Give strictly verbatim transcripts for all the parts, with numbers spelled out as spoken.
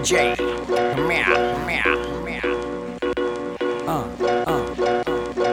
J. Meow, meow, meow. Uh, uh,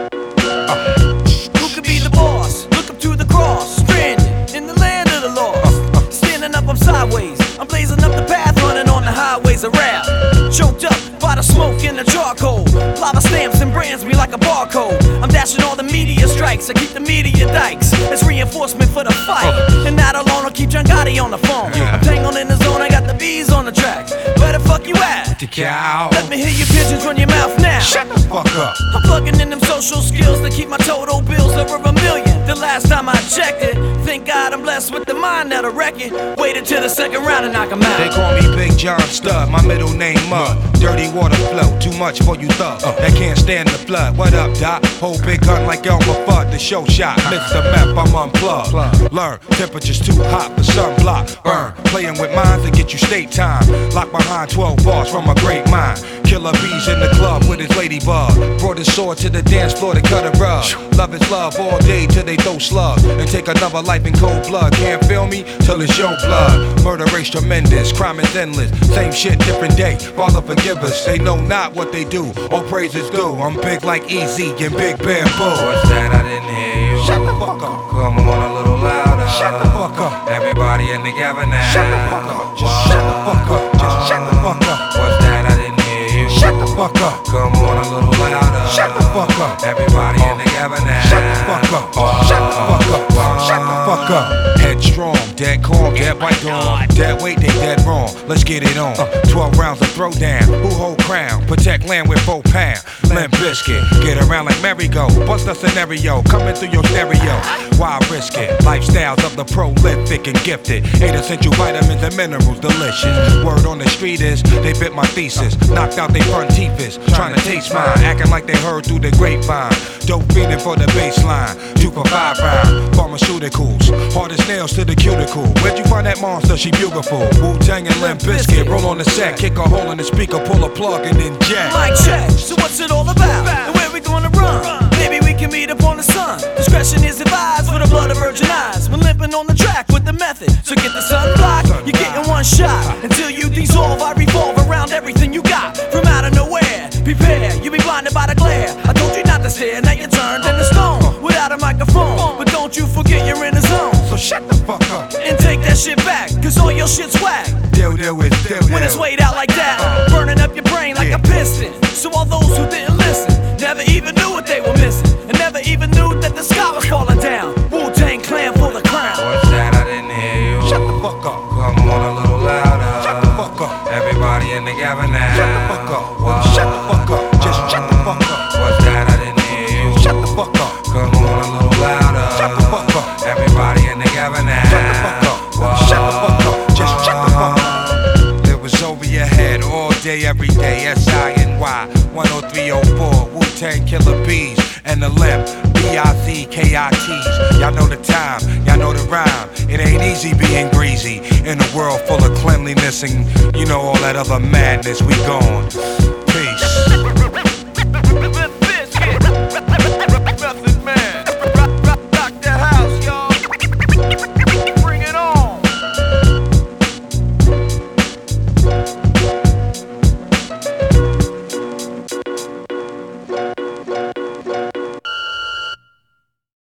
uh. Who could be the boss? Look up to the cross, stranded in the land of the lost. Standing up, I'm sideways. I'm blazing up the path, running on the highways of rap. Choked up by the smoke and the charcoal. Lava stamps and brands me like a barcode. I'm dashing all the media strikes. I keep the media dikes. It's reinforcement for the fight. And that alone, I'll keep John Gotti on the phone. I'm tangled in the zone, I got the bees on the track. Where the fuck you at? The cow. Let me hear your pigeons run your mouth now. Shut the fuck up. I'm plugging in them social skills to keep my total bills over a million. The last time I checked it, thank God I'm blessed with the mind that'll wreck it. Waited till the second round and knock 'em out. They call me Big John Stud, my middle name Mud. Dirty water flow, too much for you thug. Uh, that can't stand the flood. What up, Doc? Whole big gun like Elmer Fudd, the show shot. Mister Meth, I'm unplugged. Learn, temperature's too hot for sunblock. Burn, playing with minds to get you state time. Locked behind twelve bars from a great mind. Killer bees in the club with his ladybug. Brought his sword to the dance floor to cut a rug. Love is love all day till they throw slugs. And take another life in cold blood. Can't feel me till it's your blood. Murder rate's tremendous, crime is endless. Same shit, different day. Father forgive us, they know not what they do. All praises due. I'm big like Easy and Big Bamboo. What's that? I didn't hear you. Shut the fuck up. Come on a little louder. Shut the fuck up. Everybody in together now. Shut the fuck up. Just shut the fuck up. Just shut the fuck up. What's that? I didn't hear you. Shut the fuck up. Come on a little louder. Shut the fuck up. Everybody in together now. Shut the fuck up. Shut the fuck up. Shut the fuck up. Headstrong, dead calm, dead right on. Dead weight, they dead wrong. Let's get it on. Twelve rounds of throwdown. Who hold crown? Protect land with four pound. Limp Biscuit. Get around like merry-go. Bust a scenario. Coming through your stereo. Why risk it? Lifestyles of the prolific and gifted. Eight essential vitamins and minerals, delicious. Word on the street is they bit my thesis. Knocked out they front teeth is trying to taste mine. Acting like they heard through the grapevine. Dope feeding for the baseline. Two for five round. Pharmaceuticals. Hardest nails to the cuticle. Where'd you find that monster? She beautiful. Wu-Tang and Limp Bizkit. Roll on the set. Kick a hole in the speaker. Pull a plug and then jack. Mic check. So what's it all about? And where we gonna run? Maybe we can meet up on the sun. Discretion is advised for the blood of virgin eyes. We're limping on the track with the method. So get the sun blocked. You're getting one shot. Until you dissolve, I revolve around everything you got. From out of nowhere, prepare. You'll be blinded by the glare. I told you not to stare. Now you're turned into stone without a microphone. But don't you forget you're in the zone. So shut the fuck up. And take that shit back. Cause all your shit's whack. Deal, deal with, deal, When it's weighed out like that, burning up your brain like a piston. So all those who didn't listen never even knew what they were missing, and never even knew that the sky was falling down. Wu-Tang Clan for the crown. What's that? I didn't hear you. Shut the fuck up. Come on a little louder. Shut the fuck up. Everybody in together now. Shut the fuck up. Shut the fuck up. Just shut the fuck up. What's that? I didn't hear you. Shut the fuck up. Come on a little louder. Shut the fuck up. Everybody in together now. Shut the fuck up. Shut the fuck up. Just shut the fuck up. It was over your head all day, every day. S I N Y one oh three oh four. Wu-Tang Killer Bees and the Limp. B I Z K I Ts. Y'all know the time, y'all know the rhyme. It ain't easy being greasy in a world full of cleanliness and you know all that other madness. We gone.